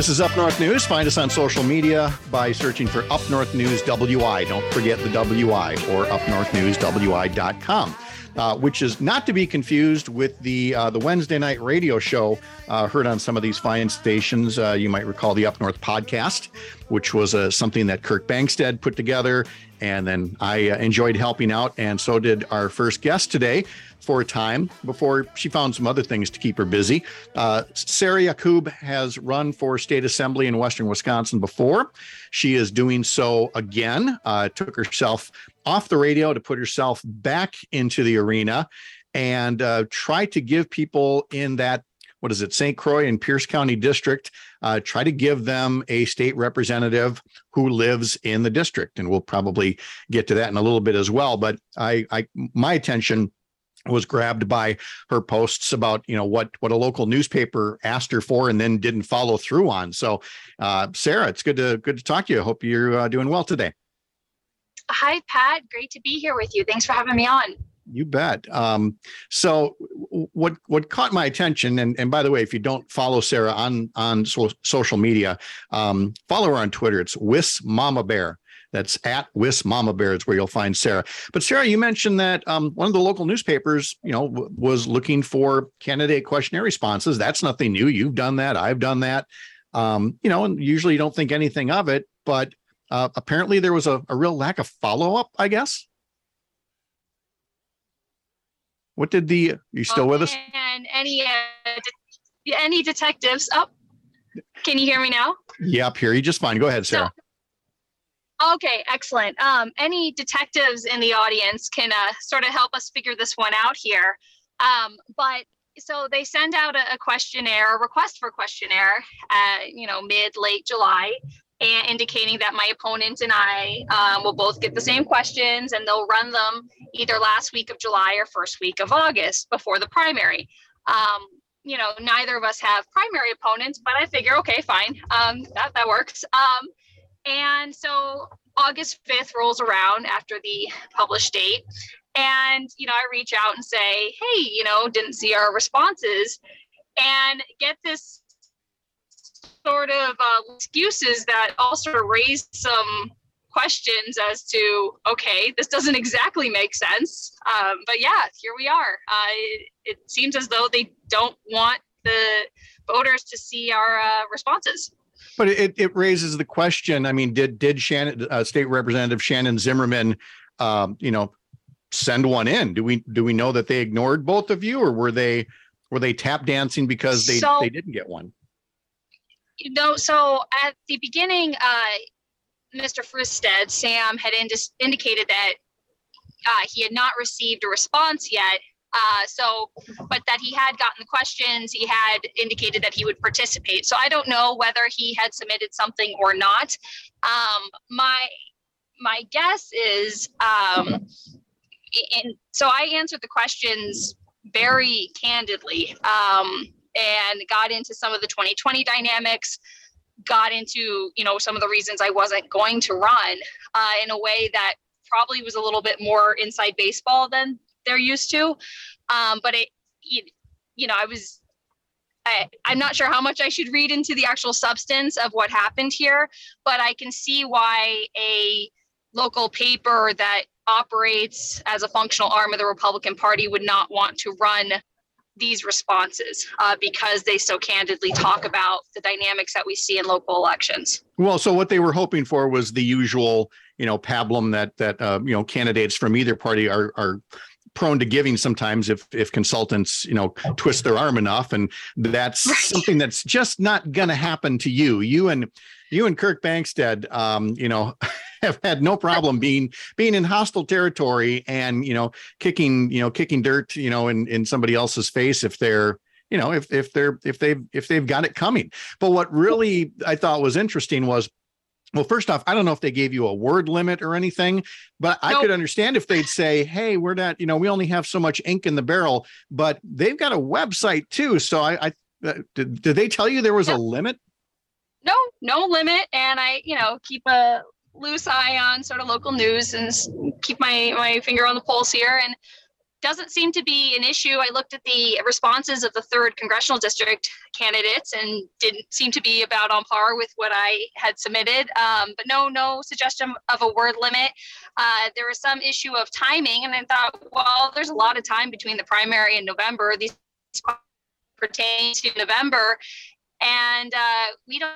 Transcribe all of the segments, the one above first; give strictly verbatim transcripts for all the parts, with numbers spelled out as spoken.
This is Up North News. Find us on social media by searching for Up North News W I. Don't forget the W I, or up north news w i dot com. Uh, which is not to be confused with the uh, the Wednesday night radio show uh, heard on some of these fine stations. Uh, you might recall the Up North podcast, which was uh, something that Kirk Bangstead put together, and then I uh, enjoyed helping out, and so did our first guest today for a time before she found some other things to keep her busy. Uh, Sarah Yacoub has run for state assembly in Western Wisconsin before. She is doing so again. Uh, took herself off the radio to put herself back into the arena and uh, try to give people in that, what is it, Saint Croix and Pierce County district, uh, try to give them a state representative who lives in the district. And we'll probably get to that in a little bit as well. But I, I my attention was grabbed by her posts about, you know, what what a local newspaper asked her for and then didn't follow through on. So, uh, Sarah, it's good to good to talk to you. I hope you're uh, doing well today. Hi, Pat. Great to be here with you. Thanks for having me on. You bet. Um, so what what caught my attention, and, and by the way, if you don't follow Sarah on, on so, social media, um, follow her on Twitter. It's Wis Mama Bear. That's at Wis Mama Bear is where you'll find Sarah. But Sarah, you mentioned that um, one of the local newspapers, you know, w- was looking for candidate questionnaire responses. That's nothing new. You've done that. I've done that. Um, you know, and usually you don't think anything of it, but Uh, apparently there was a, a real lack of follow-up, I guess. What did the, you still oh, with us? And any, uh, de- any detectives up? Oh, can you hear me now? Yep, hear you just fine. Go ahead, Sarah. So, okay, excellent. Um, any detectives in the audience can uh, sort of help us figure this one out here. Um, but so they send out a, a questionnaire, a request for questionnaire, uh, you know, mid, late July, and indicating that my opponent and I um, will both get the same questions, and they'll run them either last week of July or first week of August before the primary. Um, you know, neither of us have primary opponents, but I figure, okay, fine, um, that, that works. Um, and so August fifth rolls around after the published date. And, you know, I reach out and say, hey, you know, didn't see our responses, and get this sort of uh, excuses that also raised some questions as to, okay, this doesn't exactly make sense. Um, but yeah, here we are. Uh, it, it seems as though they don't want the voters to see our uh, responses. But it, it raises the question. I mean, did did Shannon, uh, State Representative Shannon Zimmerman, um, you know, send one in? Do we do we know that they ignored both of you, or were they were they tap dancing because they so, they didn't get one? You know, so at the beginning, uh, Mister Fristed, Sam, had indis- indicated that uh, he had not received a response yet. Uh, so, but that he had gotten the questions, he had indicated that he would participate. So I don't know whether he had submitted something or not. Um, my my guess is, um, in, so I answered the questions very candidly. Um, and got into some of the twenty twenty dynamics, got into, you know, some of the reasons I wasn't going to run uh, in a way that probably was a little bit more inside baseball than they're used to. Um, but it, you, you know, I was, I, I'm not sure how much I should read into the actual substance of what happened here, but I can see why a local paper that operates as a functional arm of the Republican Party would not want to run these responses uh, because they so candidly talk about the dynamics that we see in local elections. Well, so what they were hoping for was the usual, you know, pablum that that uh, you know, candidates from either party are are prone to giving sometimes if if consultants, you know, twist their arm enough, and that's right. Something that's just not going to happen to you. You and you and Kirk Bangstead, um, you know. have had no problem being being in hostile territory and, you know, kicking, you know, kicking dirt, you know, in, in somebody else's face if they're, you know, if if they're if they've if they've got it coming. But what really I thought was interesting was, well, first off, I don't know if they gave you a word limit or anything, but I nope. could understand if they'd say, hey, we're not, you know, we only have so much ink in the barrel, but they've got a website too. So I, I uh, did, did they tell you there was yep. a limit? No, no limit. And I, you know, keep a loose eye on sort of local news and keep my, my finger on the pulse here. And doesn't seem to be an issue. I looked at the responses of the third congressional district candidates and didn't seem to be about on par with what I had submitted. Um, but no, no suggestion of a word limit. Uh, there was some issue of timing, and I thought, well, there's a lot of time between the primary and November. These pertain to November, and uh, we don't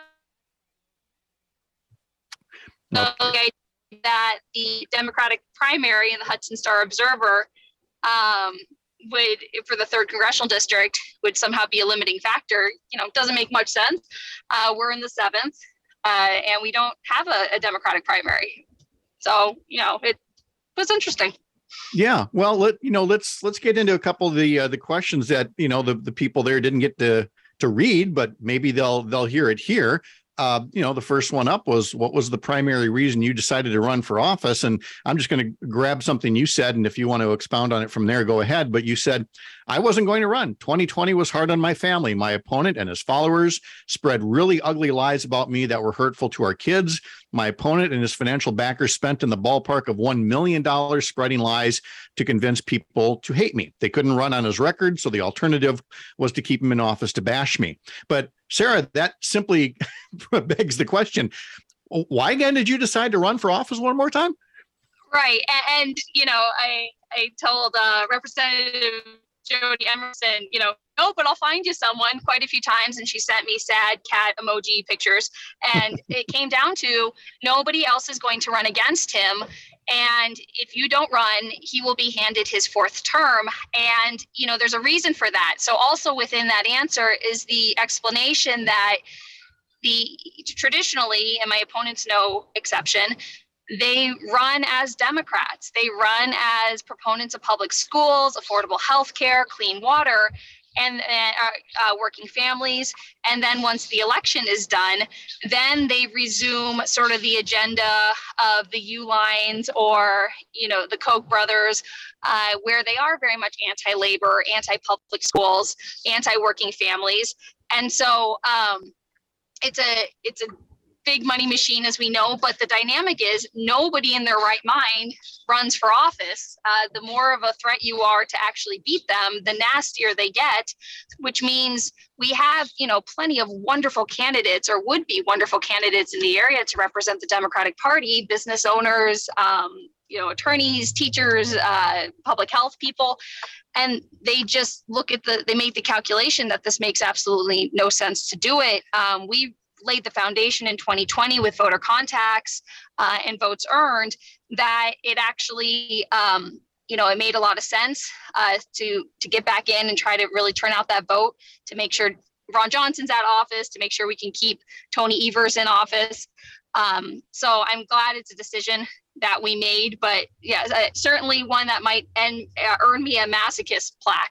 know okay. that the Democratic primary in the Hudson Star Observer um, would, for the third congressional district, would somehow be a limiting factor. You know, it doesn't make much sense. Uh, we're in the seventh, uh, and we don't have a, a Democratic primary. So, you know, it was interesting. Yeah, well, let you know, let's let's get into a couple of the uh, the questions that you know the, the people there didn't get to to read, but maybe they'll they'll hear it here. Uh, you know, the first one up was, what was the primary reason you decided to run for office? And I'm just going to grab something you said, and if you want to expound on it from there, go ahead. But you said, I wasn't going to run. twenty twenty was hard on my family. My opponent and his followers spread really ugly lies about me that were hurtful to our kids. My opponent and his financial backers spent in the ballpark of one million dollars spreading lies to convince people to hate me. They couldn't run on his record, so the alternative was to keep him in office to bash me. But Sarah, that simply begs the question, why again did you decide to run for office one more time? Right. And, and you know, I, I told uh, Representative Jody Emerson, you know, oh, but I'll find you someone quite a few times. And she sent me sad cat emoji pictures. And it came down to nobody else is going to run against him. And if you don't run, he will be handed his fourth term. And, you know, there's a reason for that. So also within that answer is the explanation that the traditionally, and my opponents no exception, they run as Democrats. They run as proponents of public schools, affordable health care, clean water, and uh, uh, working families. And then once the election is done, then they resume sort of the agenda of the U-Lines or, you know, the Koch brothers, uh, where they are very much anti-labor, anti-public schools, anti-working families. And so um, it's a it's a big money machine, as we know, but the dynamic is nobody in their right mind runs for office. Uh, the more of a threat you are to actually beat them, the nastier they get, which means we have, you know, plenty of wonderful candidates or would be wonderful candidates in the area to represent the Democratic Party, business owners, um, you know, attorneys, teachers, uh, public health people. And they just look at the, they make the calculation that this makes absolutely no sense to do it. Um, we laid the foundation in twenty twenty with voter contacts uh, and votes earned, that it actually, um, you know, it made a lot of sense uh, to to get back in and try to really turn out that vote to make sure Ron Johnson's out of office, to make sure we can keep Tony Evers in office. Um, so I'm glad it's a decision that we made, but yeah, uh, certainly one that might end, uh, earn me a masochist plaque.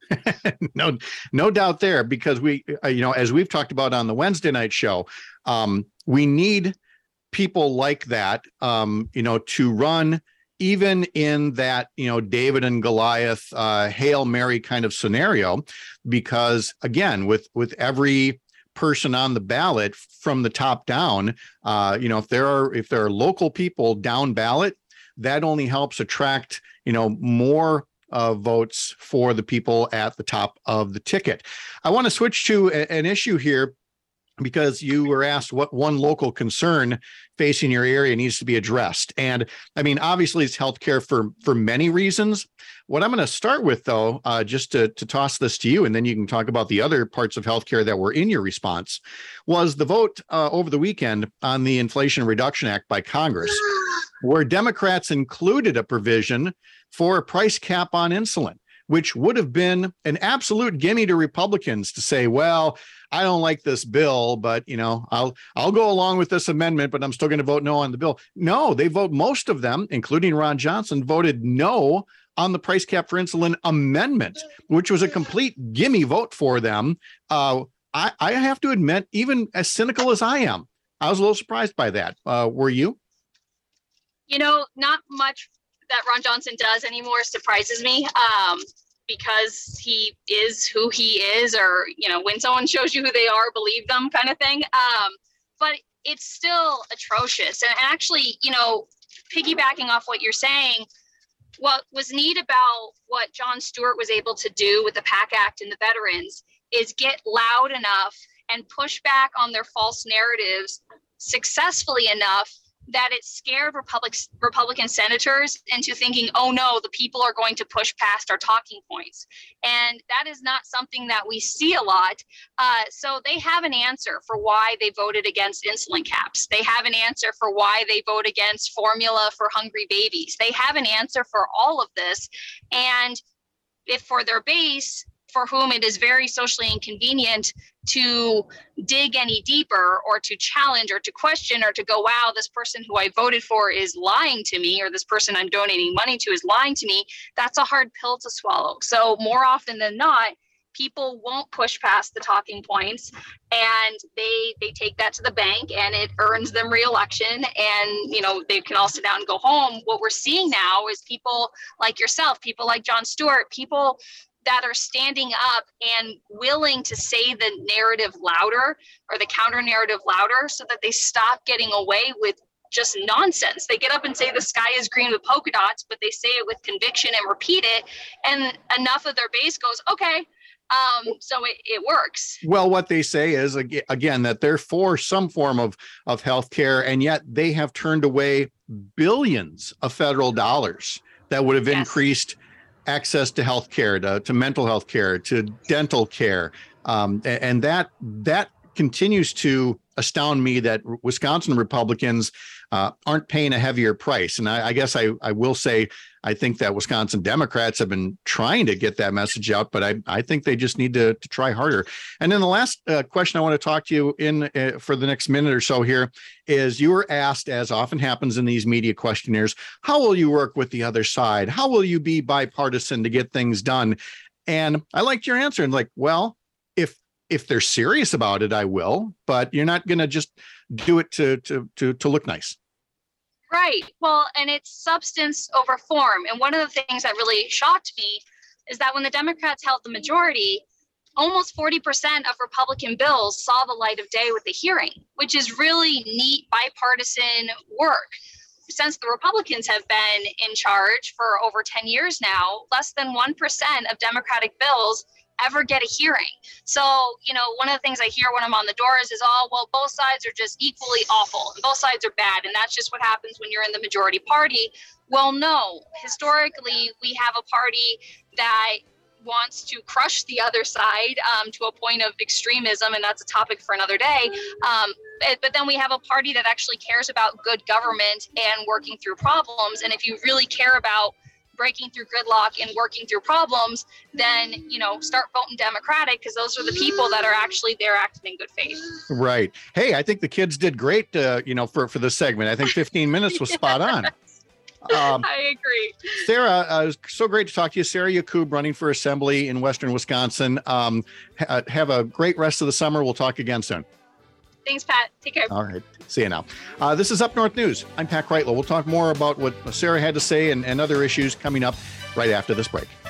no, no doubt there, because we, uh, you know, as we've talked about on the Wednesday night show, um, we need people like that, um, you know, to run even in that, you know, David and Goliath, uh, Hail Mary kind of scenario, because again, with, with every person on the ballot from the top down, uh, you know, if there are, if there are local people down ballot, that only helps attract, you know, more Uh, votes for the people at the top of the ticket. I want to switch to a, an issue here, because you were asked what one local concern facing your area needs to be addressed. And I mean, obviously it's healthcare for, for many reasons. What I'm going to start with, though, uh, just to, to toss this to you, and then you can talk about the other parts of healthcare that were in your response, was the vote uh, over the weekend on the Inflation Reduction Act by Congress, where Democrats included a provision for a price cap on insulin, which would have been an absolute gimme to Republicans to say, well, I don't like this bill, but, you know, I'll I'll go along with this amendment, but I'm still going to vote no on the bill. No, they vote, most of them, including Ron Johnson, voted no on the price cap for insulin amendment, which was a complete gimme vote for them. Uh, I, I have to admit, even as cynical as I am, I was a little surprised by that. Uh, were you? You know, not much that Ron Johnson does anymore surprises me, um, because he is who he is, or, you know, when someone shows you who they are, believe them kind of thing. Um, but it's still atrocious. And actually, you know, piggybacking off what you're saying, what was neat about what Jon Stewart was able to do with the PAC Act and the veterans is get loud enough and push back on their false narratives successfully enough that it scared Republic, Republican senators into thinking, oh no, the people are going to push past our talking points. And that is not something that we see a lot. Uh, so they have an answer for why they voted against insulin caps. They have an answer for why they vote against formula for hungry babies. They have an answer for all of this. And if for their base, for whom it is very socially inconvenient to dig any deeper or to challenge or to question or to go, wow, this person who I voted for is lying to me, or this person I'm donating money to is lying to me, that's a hard pill to swallow. So more often than not, people won't push past the talking points, and they they take that to the bank, and it earns them re-election, and you know they can all sit down and go home. What we're seeing now is people like yourself, people like Jon Stewart, people that are standing up and willing to say the narrative louder or the counter narrative louder so that they stop getting away with just nonsense. They get up and say the sky is green with polka dots, but they say it with conviction and repeat it. And enough of their base goes, okay, um, so it, it works. Well, what they say is, again, that they're for some form of, of healthcare, and yet they have turned away billions of federal dollars that would have yes. increased access to health care, to, to mental health care, to dental care. Um, and, and that that continues to astound me that Wisconsin Republicans uh, aren't paying a heavier price. And I, I guess I, I will say, I think that Wisconsin Democrats have been trying to get that message out, but I, I think they just need to, to try harder. And then the last uh, question I want to talk to you in uh, for the next minute or so here is, you were asked, as often happens in these media questionnaires, how will you work with the other side? How will you be bipartisan to get things done? And I liked your answer. And like, well, if if they're serious about it, I will, but you're not going to just do it to to to to look nice. Right. Well, and it's substance over form. And one of the things that really shocked me is that when the Democrats held the majority, almost forty percent of Republican bills saw the light of day with the hearing, which is really neat bipartisan work. Since the Republicans have been in charge for over ten years now, less than one percent of Democratic bills ever get a hearing. So, you know, one of the things I hear when I'm on the doors is, oh, well, both sides are just equally awful and both sides are bad. And that's just what happens when you're in the majority party. Well, no, historically, we have a party that wants to crush the other side um, to a point of extremism, and that's a topic for another day. Um, but, but then we have a party that actually cares about good government and working through problems. And if you really care about breaking through gridlock and working through problems, then, you know, start voting Democratic, because those are the people that are actually there acting in good faith. Right. Hey, I think the kids did great, uh, you know, for, for this segment. I think fifteen minutes was spot on. Um, I agree. Sarah, uh, it was so great to talk to you. Sarah Yakub, running for Assembly in Western Wisconsin. Um, ha- have a great rest of the summer. We'll talk again soon. Thanks, Pat. Take care. All right. See you now. Uh, this is Up North News. I'm Pat Kreitlow. We'll talk more about what Sarah had to say and, and other issues coming up right after this break.